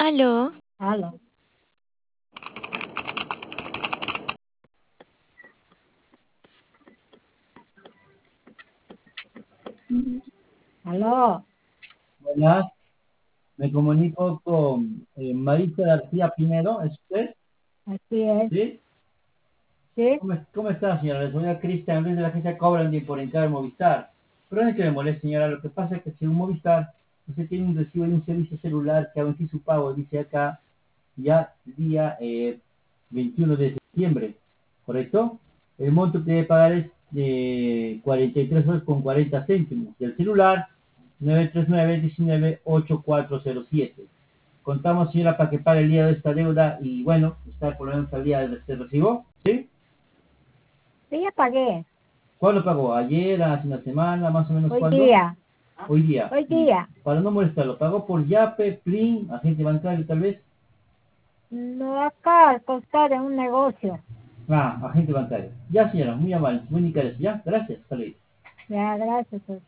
Aló, Aló. Aló. Buenas, me comunico con Marisa García Pinedo, ¿es usted? Así es. ¿Sí? ¿Sí? ¿Cómo está, señora? Le soy a Cristian Luis de la agencia Cobrandi por entrar en Movistar. Perdón que me moleste, señora, lo que pasa es que según Movistar, usted tiene un recibo de un servicio celular que ha vencido su pago, dice acá, ya día 21 de septiembre, ¿correcto? El monto que debe pagar es de 43 soles con 40 céntimos. Y el celular, 939-19-8407. Contamos, señora, para que pague el día de esta deuda y, bueno, está por lo menos al día de este recibo, ¿sí? Sí, ya pagué. ¿Cuándo pagó? ¿Ayer, hace una semana, más o menos Hoy cuándo? día. Hoy día. Hoy Y día. para no molestarlo, ¿pagó por Yape, Plin, agente bancario tal vez? No, acá al costado de un negocio. Ah, agente bancario. Ya, señora, muy amable, muy indicada, ya. Gracias, hasta luego. Ya, gracias.